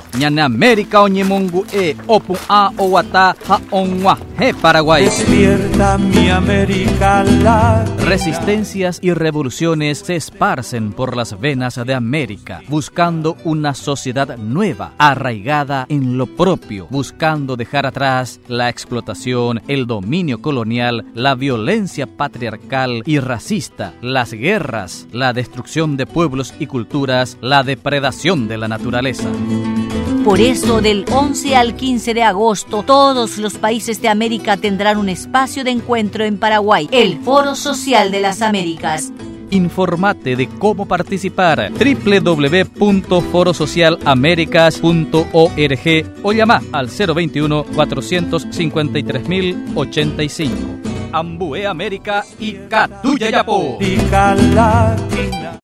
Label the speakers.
Speaker 1: ñane América oñemongu opu a owata ha onwa he Paraguay.
Speaker 2: Despierta mi América Latina.
Speaker 1: Resistencias y revoluciones se esparcen por las venas de América, buscando una sociedad nueva, arraigada en lo propio, buscando dejar atrás la explotación, el dominio colonial, la violencia patriarcal y racista, las guerras, la destrucción de pueblos y culturas, la depredación de la naturaleza.
Speaker 3: Por eso, del 11 al 15 de agosto, todos los países de América tendrán un espacio de encuentro en Paraguay, el Foro Social de las Américas.
Speaker 1: Informate de cómo participar www.forosocialamericas.org o llama al 021 453 085. Ambué América y Catuyayapo.